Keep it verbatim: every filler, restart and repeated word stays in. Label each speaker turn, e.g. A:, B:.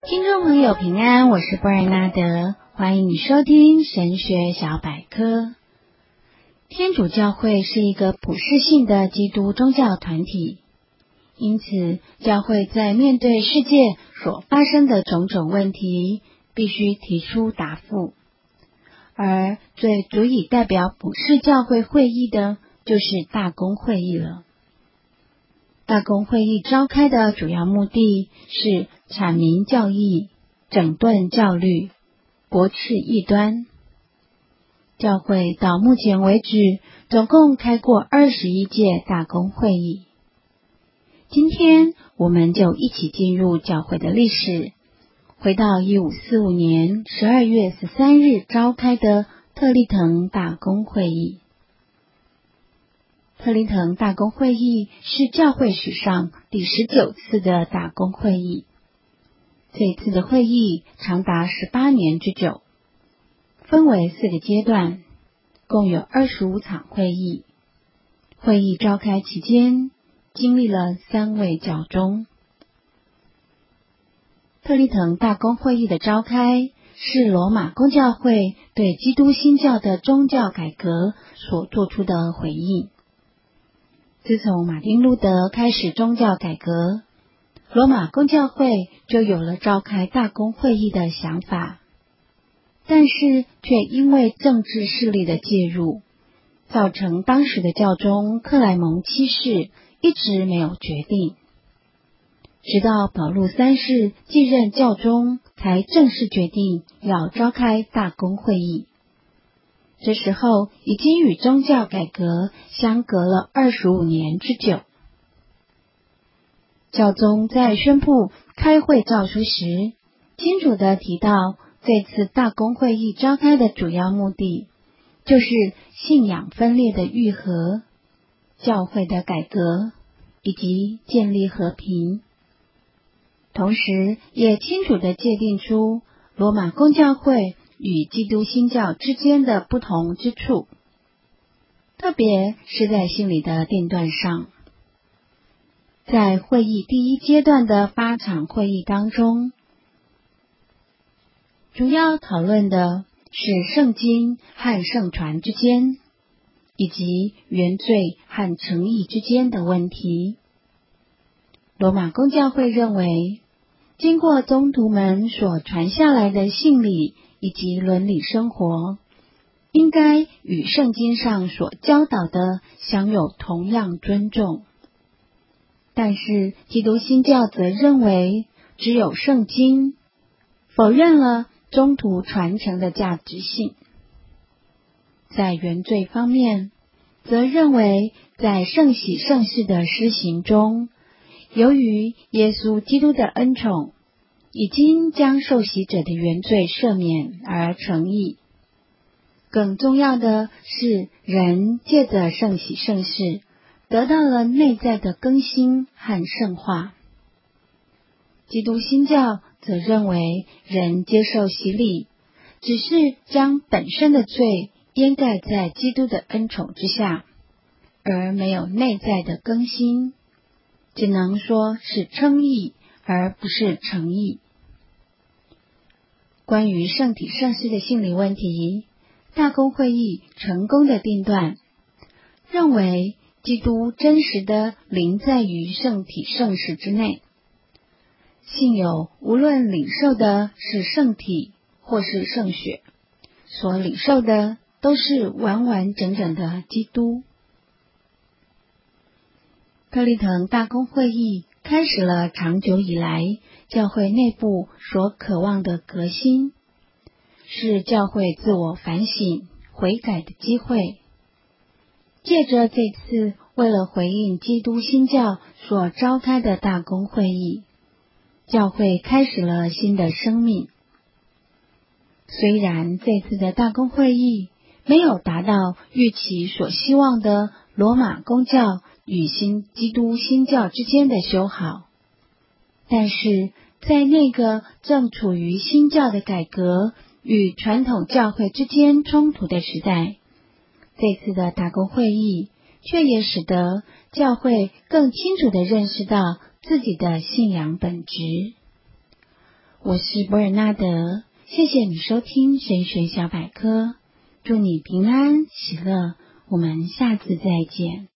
A: 听众朋友平安，我是布尔纳德，欢迎你收听神学小百科。天主教会是一个普世性的基督宗教团体，因此教会在面对世界所发生的种种问题，必须提出答复。而最足以代表普世教会会议的，就是大公会议了。大公会议召开的主要目的是阐明教义、整顿教律、驳斥异端。教会到目前为止总共开过二十一届大公会议。今天我们就一起进入教会的历史，回到一五四五年十二月十三日召开的特立腾大公会议。特立腾大公会议是教会史上第十九次的大公会议。这一次的会议长达十八年之久，分为四个阶段，共有二十五场会议。会议召开期间，经历了三位教宗。特立腾大公会议的召开，是罗马公教会对基督新教的宗教改革所做出的回应。自从马丁路德开始宗教改革，罗马公教会就有了召开大公会议的想法，但是却因为政治势力的介入，造成当时的教宗克莱蒙七世一直没有决定。直到保禄三世继任教宗，才正式决定要召开大公会议。这时候已经与宗教改革相隔了二十五年之久。教宗在宣布开会诏书时，清楚地提到，这次大公会议召开的主要目的，就是信仰分裂的愈合、教会的改革以及建立和平。同时也清楚地界定出罗马公教会与基督新教之间的不同之处，特别是在信理的定断上。在会议第一阶段的八场会议当中，主要讨论的是圣经和圣传之间，以及原罪和诚意之间的问题。罗马公教会认为，经过宗徒们所传下来的信理以及伦理生活，应该与圣经上所教导的享有同样尊重。但是基督新教则认为，只有圣经，否认了宗徒传承的价值性。在原罪方面，则认为在圣洗圣事的施行中，由于耶稣基督的恩宠，已经将受洗者的原罪赦免而成义。更重要的是，人借着圣洗圣事，得到了内在的更新和圣化。基督新教则认为，人接受洗礼，只是将本身的罪掩盖在基督的恩宠之下，而没有内在的更新，只能说是称义，而不是成义。关于圣体圣事的信理问题，大公会议成功的定断，认为基督真实的临在于圣体圣事之内。信友无论领受的是圣体或是圣血，所领受的都是完完整整的基督。特立腾大公会议开始了长久以来教会内部所渴望的革新，是教会自我反省、悔改的机会。借着这次为了回应基督新教所召开的大公会议，教会开始了新的生命。虽然这次的大公会议没有达到预期所希望的罗马公教与新基督新教之间的修好，但是在那个正处于新教的改革与传统教会之间冲突的时代，这次的大公会议却也使得教会更清楚地认识到自己的信仰本质。 我是博尔纳德，谢谢你收听神学小百科，祝你平安喜乐，我们下次再见。